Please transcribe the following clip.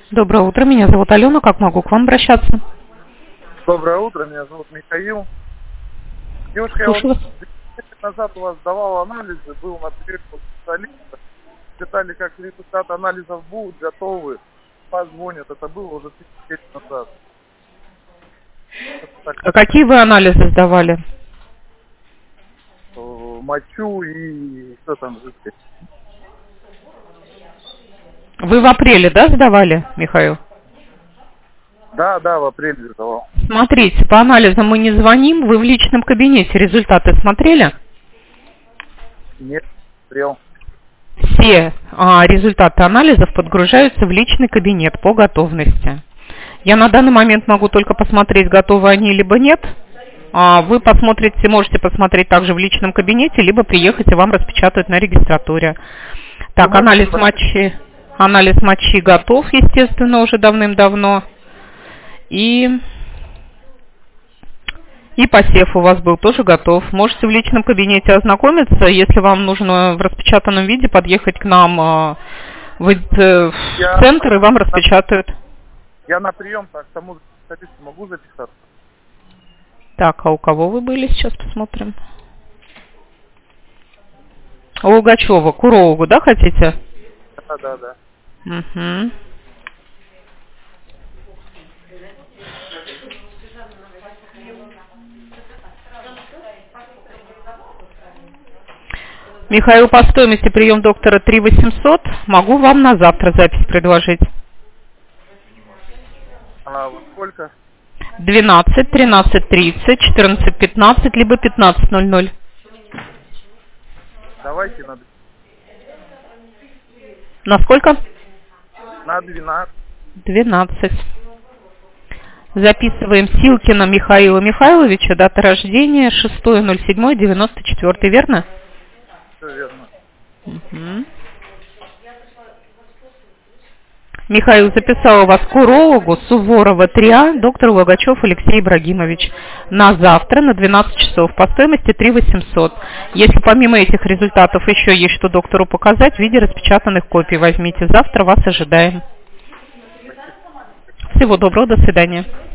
Доброе утро, меня зовут Алена, как могу к вам обращаться? Доброе утро, меня зовут Михаил. Девушка, я Слушаю вот вас. 10 лет назад у вас сдавал анализы, был на приеме у специалиста. Питали, как результаты анализов будут готовы, позвонят. Это было уже 10 лет назад. А какие вы анализы сдавали? Мочу и что там жидкость. Вы в апреле, да, сдавали, Михаил? Да, в апреле сдавал. Смотрите, по анализам мы не звоним, вы в личном кабинете результаты смотрели? Нет, смотрел. Все результаты анализов подгружаются в личный кабинет по готовности. Я на данный момент могу только посмотреть, готовы они либо нет. Вы посмотрите, можете посмотреть также в личном кабинете, либо приехать и вам распечатают на регистратуре. Так, анализ мочи готов, естественно, уже давным-давно. И посев у вас был тоже готов. Можете в личном кабинете ознакомиться. Если вам нужно в распечатанном виде подъехать к нам в центр, и вам распечатают. Я на прием так к тому специалисту могу записаться? Так, а у кого вы были? Сейчас посмотрим. У Лугачева, к урологу, да, хотите? Да. Угу. Михаил, по стоимости прием доктора 3800. Могу вам на завтра запись предложить. А во сколько? 12, 13:30, 14:15, либо 15:00. Давайте На сколько? на 12. 12. Записываем Силкина Михаила Михайловича, дата рождения 6.07.94, верно? Все верно. Угу. Михаил записал вас к урологу Суворова 3А, доктор Логачев Алексей Ибрагимович, на завтра на 12 часов по стоимости 3800. Если помимо этих результатов еще есть что доктору показать, в виде распечатанных копий возьмите. Завтра вас ожидаем. Всего доброго, до свидания.